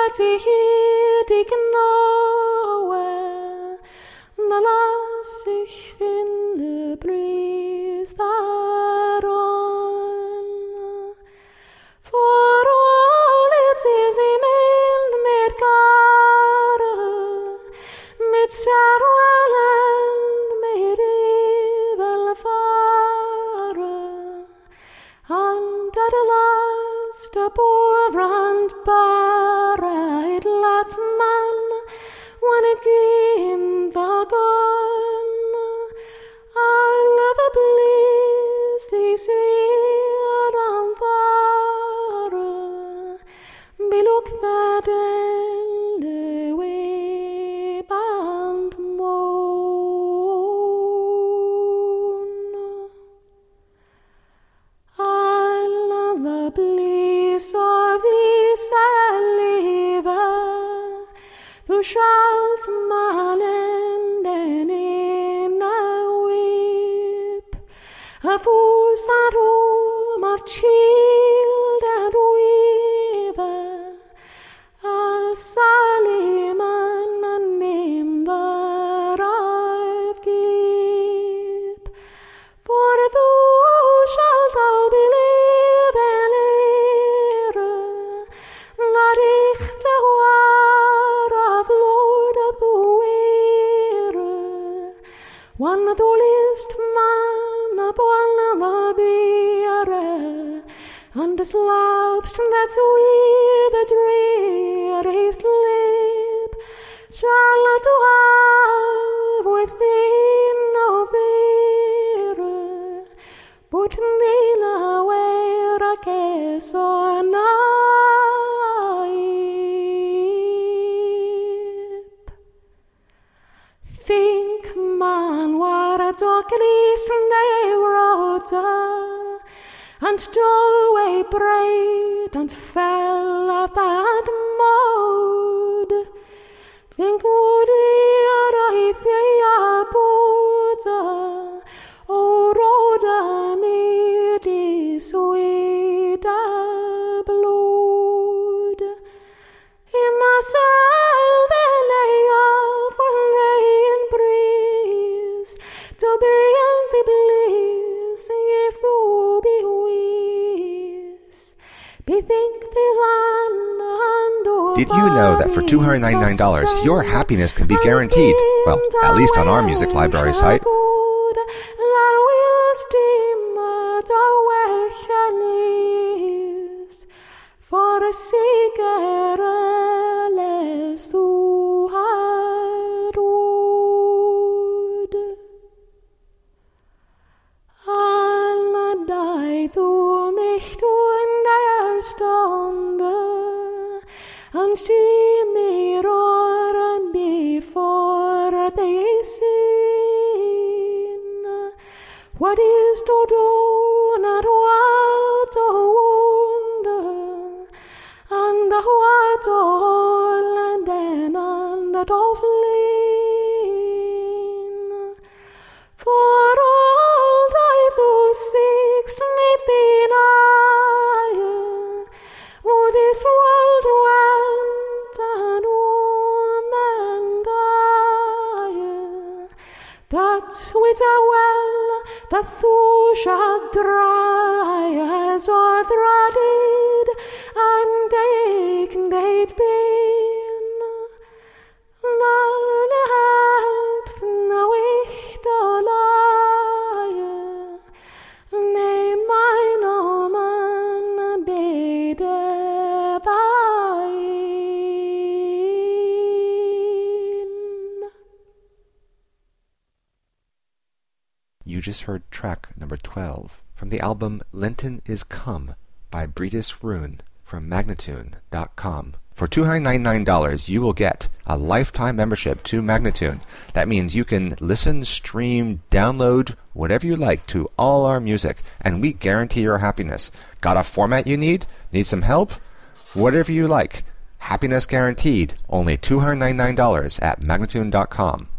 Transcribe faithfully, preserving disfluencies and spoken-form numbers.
die hier, die genaue, da lass ich finde Bries daran. For all it is I mild med gare, med særwelland, med ivel fare, and at last a borvrand bare it lat man, when it came the gun, all of the bliss they said on fire, belook that ende way band moon. All of the bliss of this live, du shalt malenden in a whip, a fus at home of child and weaver, a Saliman and name that I've keep, for thou shalt all believe in error, that ich te war of Lord of the Weir, one the list man upon the beer, and the slabs that's with the drear his lip, shall not to have within no fear, but kneel away a case or night. Think, man, what a dark eastern day wrote, and doorway braid and fell at that mode. Think would I fear Buddha, O Rhoda midi sweet blood. In myself lay off one rain breeze, to be in the bliss, if thou be wise. Bethink thee then, and Did you know that for two hundred ninety-nine dollars, your happiness can be guaranteed? Well, at least on our music library site. For a cigareless du had wood. Alla dig du mich du in der Stunde, and she me roar before they sin. What is to do, not what to wonder, and the white all and then and the flin. For all die thou seekst me deny, would this world went and woman die, that with a well that thou shalt dry as or threaded and taken they'd been. Learn help now ich do lie, nay mine oman bede thine. You just heard track number twelve from the album Lenten is Come by Breedis Rune from Magnatune dot com. For two hundred ninety-nine dollars, you will get a lifetime membership to Magnatune. That means you can listen, stream, download, whatever you like to all our music, and we guarantee your happiness. Got a format you need? Need some help? Whatever you like. Happiness guaranteed. Only two hundred ninety-nine dollars at Magnatune dot com.